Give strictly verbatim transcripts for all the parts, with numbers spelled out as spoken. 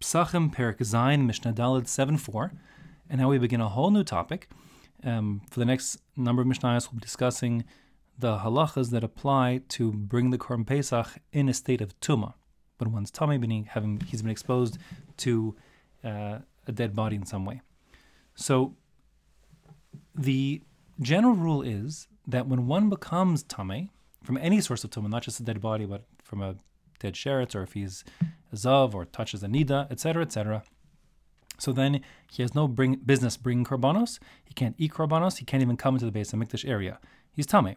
Psachim Perek Zayin Mishnah Daled seven four, and now we begin a whole new topic. Um, for the next number of Mishnayos, we'll be discussing the halachas that apply to bring the Korban Pesach in a state of tumah, when one's tummy being having he's been exposed to uh, a dead body in some way. So the general rule is that when one becomes tummy from any source of tumah, not just a dead body, but from a dead sheretz, or if he's a zav or touches a nida, et cetera, et cetera. So then he has no bring, business bringing korbanos. He can't eat korbanos. He can't even come into the Beis HaMikdash area. He's tummy.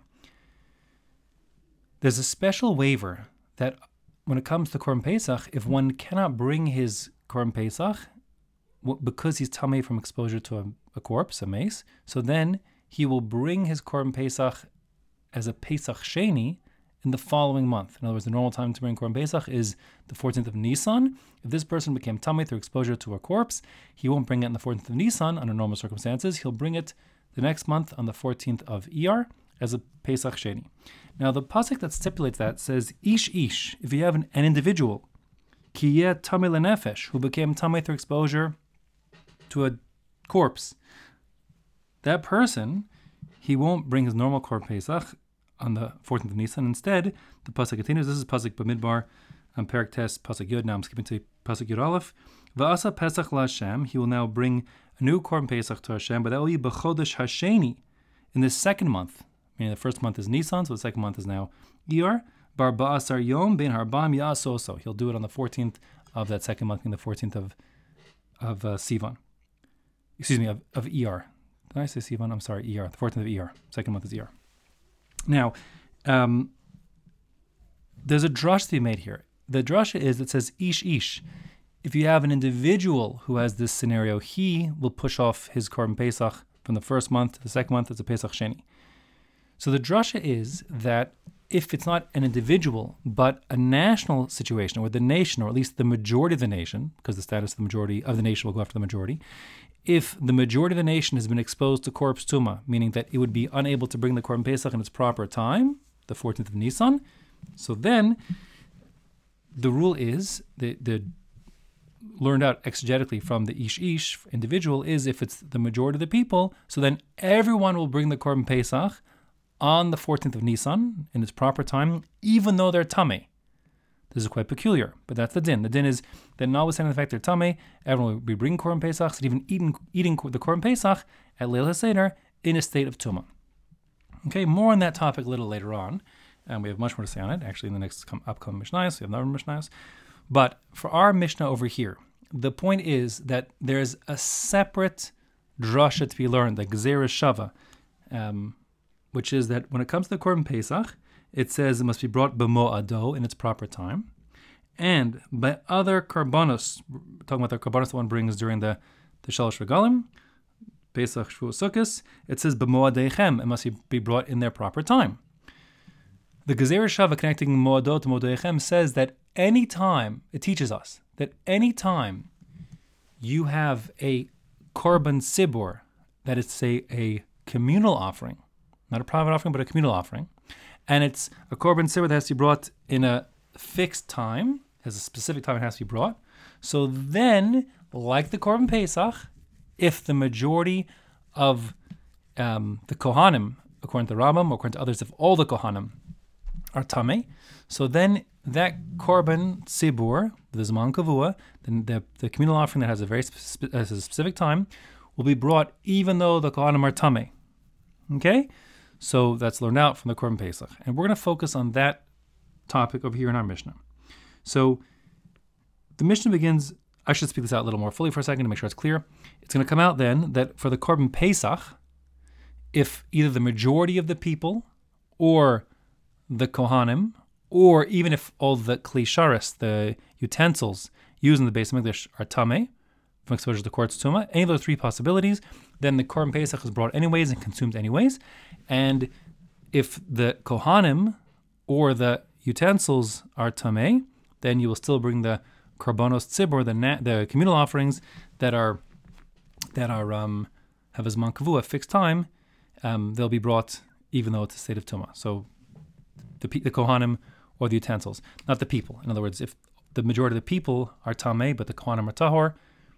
There's a special waiver that when it comes to Korban Pesach, if one cannot bring his Korban Pesach because he's tummy from exposure to a, a corpse, a mace, so then he will bring his Korban Pesach as a Pesach Sheni in the following month. In other words, the normal time to bring Korban Pesach is the fourteenth of Nisan. If this person became tummy through exposure to a corpse, he won't bring it on the fourteenth of Nisan under normal circumstances. He'll bring it the next month on the fourteenth of Iyar as a Pesach Sheni. Now, the pasuk that stipulates that says, Ish Ish, if you have an, an individual, Ki yeh tummy lenefesh, who became tummy through exposure to a corpse, that person, he won't bring his normal Korban Pesach on the fourteenth of Nisan. Instead, the pasuk continues. This is pasuk Bamidbar, um, Perek Tes, pasuk Yud. Now I'm skipping to pasuk Yud Aleph. Va'asa Pesach LaHashem. He will now bring a new Korban Pesach to Hashem, but that will be b'chodesh Hasheni, in the second month. Meaning the first month is Nisan, so the second month is now Iyar. Bar ba'asar yom ben harbam ya'asoso. He'll do it on the fourteenth of that second month, being the fourteenth of of uh, Sivan. Excuse me, of, of Iyar. Did I say Sivan? I'm sorry, Iyar. The fourteenth of Iyar. Second month is Iyar. Now, um, there's a drush to be made here. The drush is that says ish ish. If you have an individual who has this scenario, he will push off his Korban Pesach from the first month to the second month as a Pesach Sheni. So the drasha is that if it's not an individual, but a national situation, where the nation, or at least the majority of the nation, because the status of the majority of the nation will go after the majority, if the majority of the nation has been exposed to corpse tumah, meaning that it would be unable to bring the Korban Pesach in its proper time, the fourteenth of Nisan, so then the rule is, the, the learned out exegetically from the Ish Ish individual, is if it's the majority of the people, so then everyone will bring the Korban Pesach on the fourteenth of Nisan in its proper time, even though they're tummy. This is quite peculiar, but that's the din. The din is that notwithstanding the fact they're tummy, everyone will be bringing Korban Pesach, and even eating, eating the Korban Pesach at Leil HaSeder in a state of tumah. Okay, more on that topic a little later on, and we have much more to say on it, actually, in the next com- upcoming Mishnayos. We have another Mishnayos. But for our Mishnah over here, the point is that there's a separate drasha to be learned, the Gezerah Shava, um, which is that when it comes to the Korban Pesach, it says it must be brought b'mo'ado in its proper time, and by other karbanos, talking about the karbanos that one brings during the the Shalosh Regalim, Pesach, Shavuot, Sukkos, it says b'mo'adeichem, it must be brought in their proper time. The Gezerah Shava connecting mo'ado to mo'adeichem says that any time, it teaches us that any time you have a korban sibur, that is to say a communal offering, not a private offering, but a communal offering, and it's a korban sibur that has to be brought in a fixed time, has a specific time it has to be brought. So then, like the Korban Pesach, if the majority of um, the Kohanim, according to the Rambam, or according to others, if all the Kohanim are tamei, so then that korban sibur, the zman kavua, the, the the communal offering that has a very spe- has a specific time, will be brought even though the Kohanim are tamei. Okay? So that's learned out from the Korban Pesach. And we're going to focus on that topic over here in our Mishnah. So the Mishnah begins, I should speak this out a little more fully for a second to make sure it's clear. It's going to come out then that for the Korban Pesach, if either the majority of the people or the Kohanim, or even if all the Kli Sharis, the utensils used in the Beis HaMikdash, are tamei, from exposure to quartz tumah, any of those three possibilities, then the Korban Pesach is brought anyways and consumed anyways. And if the Kohanim or the utensils are tamei, then you will still bring the Korbanos Tzibur, the na- the communal offerings that are that are um, have a zman kavua, fixed time. Um, they'll be brought even though it's a state of tumah. So the the Kohanim or the utensils, not the people. In other words, if the majority of the people are tamei, but the kohanim are tahor,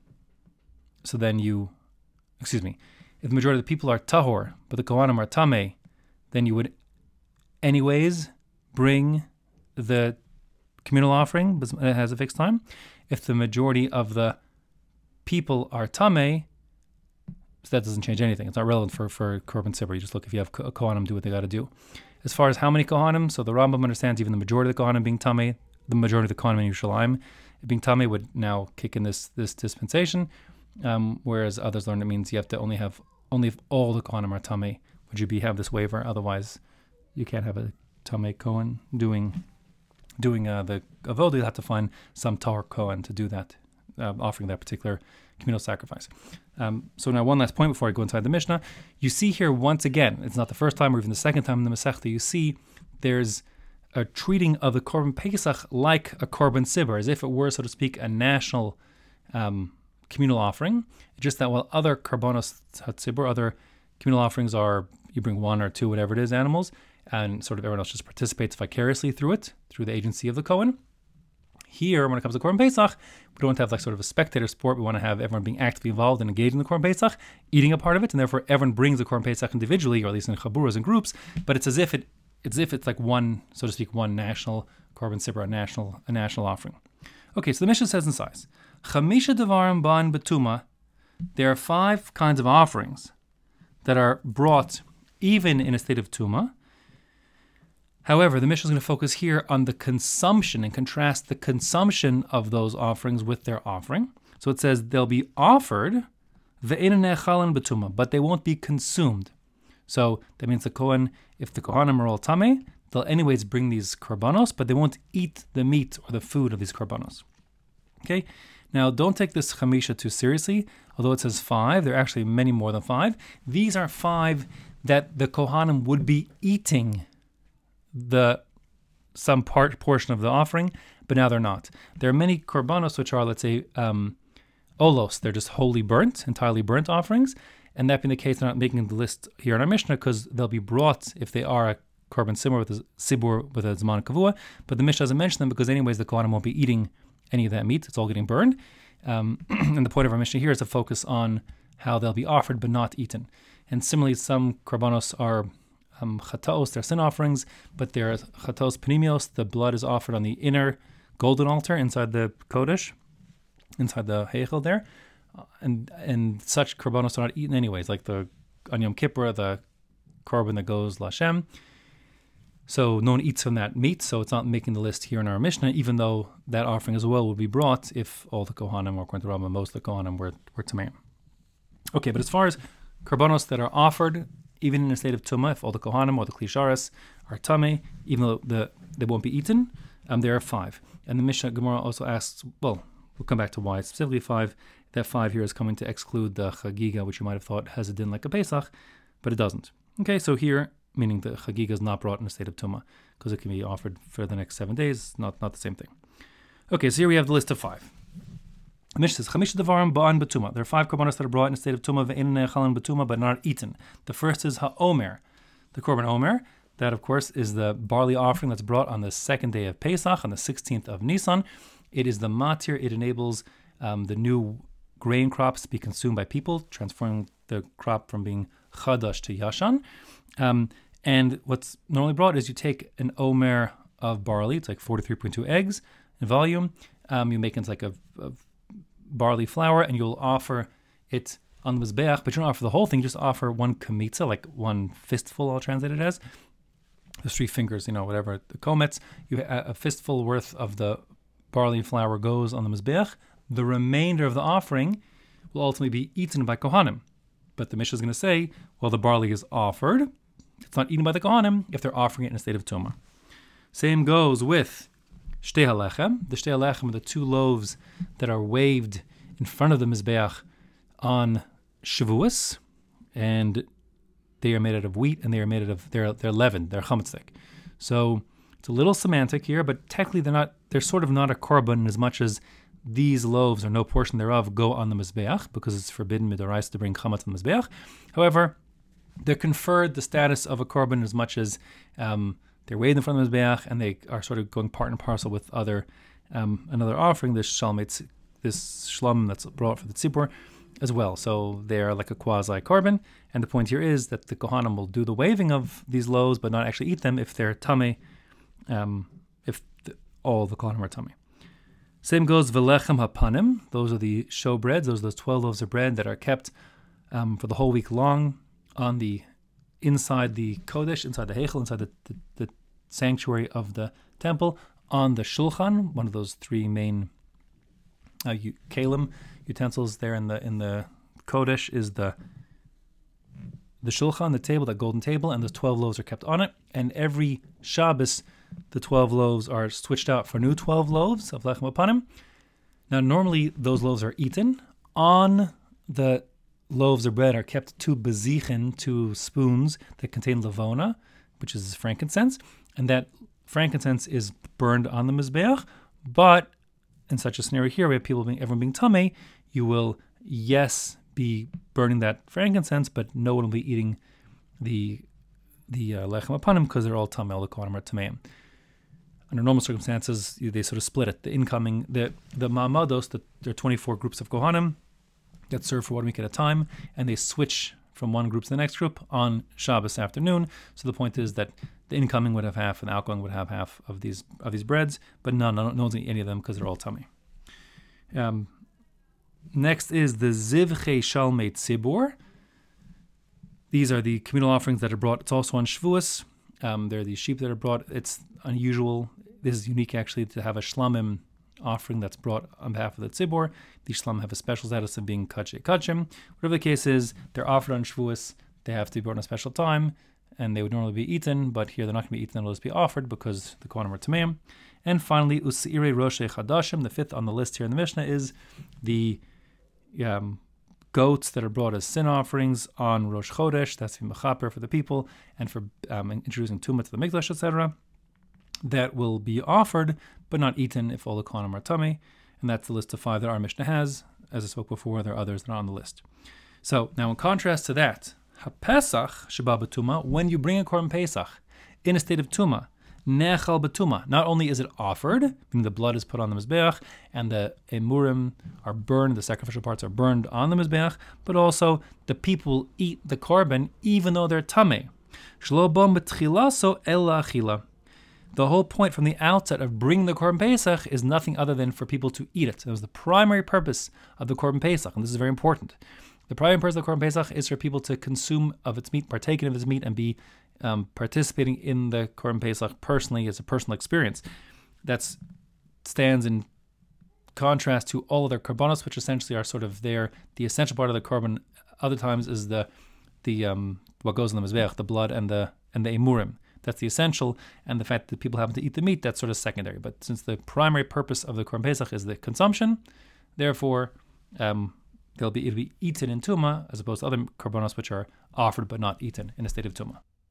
so then you, excuse me, if the majority of the people are tahor, but the kohanim are tamei, then you would anyways bring the communal offering, but it has a fixed time. If the majority of the people are tamei, so that doesn't change anything. It's not relevant for, for Korban Sibur. You just look if you have a Kohanim do what they got to do. As far as how many Kohanim, so the Rambam understands even the majority of the Kohanim being tamei, the majority of the Kohanim in Yerushalayim being tamei would now kick in this this dispensation, um, whereas others learn it means you have to only have, only if all the Kohanim are tamei would you be have this waiver. Otherwise, you can't have a tamei Kohen doing doing uh, the avodah. You'll have to find some tahor Kohen to do that, uh, offering that particular communal sacrifice. Um, so now one last point before I go inside the Mishnah. You see here once again, it's not the first time or even the second time in the Masechta, you see there's a treating of the Korban Pesach like a Korban Sibur, as if it were, so to speak, a national um, communal offering. Just that while other Korbanos Hatzibur, other communal offerings are, you bring one or two, whatever it is, animals, and sort of everyone else just participates vicariously through it, through the agency of the Kohen. Here, when it comes to Korban Pesach, we don't want to have like sort of a spectator sport. We want to have everyone being actively involved and engaged in the Korban Pesach, eating a part of it, and therefore everyone brings the Korban Pesach individually, or at least in chaburas and groups. But it's as if it, it's as if it's like one, so to speak, one national Korban Sibur, a national, a national offering. Okay, so the Mishnah says in size, Chamisha devarim ban betuma. There are five kinds of offerings that are brought even in a state of tuma. However, the Mishnah is going to focus here on the consumption and contrast the consumption of those offerings with their offering. So it says they'll be offered, but they won't be consumed. So that means the Kohen, if the Kohanim are all tamei, they'll anyways bring these korbanos, but they won't eat the meat or the food of these korbanos. Okay? Now, don't take this chamisha too seriously. Although it says five, there are actually many more than five. These are five that the Kohanim would be eating the some part portion of the offering, but now they're not. There are many korbanos which are, let's say, um, olos. They're just wholly burnt, entirely burnt offerings, and that being the case, they're not making the list here in our Mishnah because they'll be brought if they are a korban sibur with a sibur with a zman kavua. But the Mishnah doesn't mention them because, anyways, the kohanim won't be eating any of that meat. It's all getting burned. Um, and the point of our Mishnah here is to focus on how they'll be offered but not eaten. And similarly, some korbanos are Um, chataos, they're sin offerings, but they're chataos panimios. The blood is offered on the inner golden altar inside the kodesh, inside the heichel there, uh, and and such korbanos are not eaten anyways, like the on Yom Kippur, the korban that goes lashem. So no one eats from that meat, so it's not making the list here in our Mishnah, even though that offering as well would be brought if all the kohanim, or according to Rambam, most of the kohanim were were tamei. Okay, but as far as korbanos that are offered, even in a state of tumah, if all the kohanim or the klisharis are tamei, even though the, they won't be eaten, um, there are five. And the Mishnah Gemara also asks, well, we'll come back to why it's specifically five. That five here is coming to exclude the chagiga, which you might have thought has a din like a Pesach, but it doesn't. Okay, so here, meaning the chagiga is not brought in a state of tumah, because it can be offered for the next seven days, not not the same thing. Okay, so here we have the list of five. The Mishnah says, Chamisha devarim ba'an betuma. There are five korbanos that are brought in a state of tumah, ve'ein ne'echalan betuma, but not eaten. The first is ha'omer, the korban omer. That, of course, is the barley offering that's brought on the second day of Pesach, on the sixteenth of Nisan. It is the matir. It enables um, the new grain crops to be consumed by people, transforming the crop from being chadash to yashan. Um, and what's normally brought is you take an omer of barley. It's like forty-three point two eggs in volume. Um, you make it like a, a barley flour, and you'll offer it on the mizbeach, but you don't offer the whole thing. You just offer one kamitza, like one fistful, I'll translate it as. There's three fingers, you know, whatever, the komets. You a, a fistful worth of the barley flour goes on the mizbeach. The remainder of the offering will ultimately be eaten by kohanim. But the Mishnah is going to say, well, the barley is offered. It's not eaten by the kohanim if they're offering it in a state of tumah. Same goes with Shtei halechem. The Shtei halechem are the two loaves that are waved in front of the Mizbeach on Shavuos, and they are made out of wheat, and they are made out of, they're, they're leavened, they're chametzik. So it's a little semantic here, but technically they're not, they're sort of not a korban as much as these loaves, or no portion thereof, go on the Mizbeach, because it's forbidden midorais to bring chametz on the Mizbeach. However, they're conferred the status of a korban as much as um, they're weighed in front of the Mizbeach, and they are sort of going part and parcel with other um, another offering, this shalmet, this shlum that's brought for the tzibur as well. So they are like a quasi korban. And the point here is that the kohanim will do the waving of these loaves, but not actually eat them if they're tamei, um, if the, all the kohanim are tamei. Same goes velechem hapanim. Those are the show breads. Those are those twelve loaves of bread that are kept um, for the whole week long on the inside the kodesh, inside the heichel, inside the, the, the sanctuary of the temple, on the shulchan, one of those three main uh, kalim utensils there in the in the kodesh is the the shulchan, the table, that golden table, and those twelve loaves are kept on it. And every Shabbos, the twelve loaves are switched out for new twelve loaves of lechem hapanim. Now, normally those loaves are eaten. On the loaves of bread are kept two bezichin, two spoons that contain levona, which is frankincense, and that frankincense is burned on the mizbeach. But in such a scenario here, where people being everyone being tamei, you will yes be burning that frankincense, but no one will be eating the the uh, lechem hapanim because they're all tamei. All the kohanim are tameim. Under normal circumstances, they sort of split it. The incoming, the the ma'amados, the, there are twenty-four groups of kohanim that serve for one week at a time, and they switch from one group to the next group on Shabbos afternoon. So the point is that the incoming would have half, and the outgoing would have half of these of these breads, but none, no, no one's eating any of them because they're all tamei. Um, next is the zivchei shalmei tzibur. These are the communal offerings that are brought. It's also on Shavuos. Um, they're the sheep that are brought. It's unusual. This is unique, actually, to have a shlamim offering that's brought on behalf of the tzibur. These shlamim have a special status of being kachim kachim. Whatever the case is, they're offered on Shavuos. They have to be brought on a special time, and they would normally be eaten, but here they're not going to be eaten. They'll just be offered because the kohanim are tameim. And finally, useirei roshei chadashim, the fifth on the list here in the Mishnah, is the um, goats that are brought as sin offerings on Rosh Chodesh. That's the mechaper for the people, and for um, introducing tumah to the mikdash, et cetera. That will be offered, but not eaten if all the kohanim are tamei. And that's the list of five that our Mishnah has. As I spoke before, there are others that are on the list. So now, in contrast to that, HaPesach sheba b'tumah, when you bring a korban Pesach in a state of tumah, nechal b'tumah, not only is it offered, meaning the blood is put on the mizbeach, and the emurim are burned, the sacrificial parts are burned on the mizbeach, but also the people eat the korban even though they're tamei. Shlo bom b'tchilaso ela achila. The whole point from the outset of bringing the Korban Pesach is nothing other than for people to eat it. That was the primary purpose of the Korban Pesach, and this is very important. The primary purpose of the Korban Pesach is for people to consume of its meat, partake of its meat, and be um, participating in the Korban Pesach personally as a personal experience. That stands in contrast to all other korbanos, which essentially are sort of there. The essential part of the korban, other times, is the the um, what goes in the mizbeach, the blood and the and the emurim. That's the essential, and the fact that people happen to eat the meat, that's sort of secondary. But since the primary purpose of the Korban Pesach is the consumption, therefore, um, they'll be, it'll be eaten in Tumah, as opposed to other korbanos which are offered but not eaten in a state of Tumah.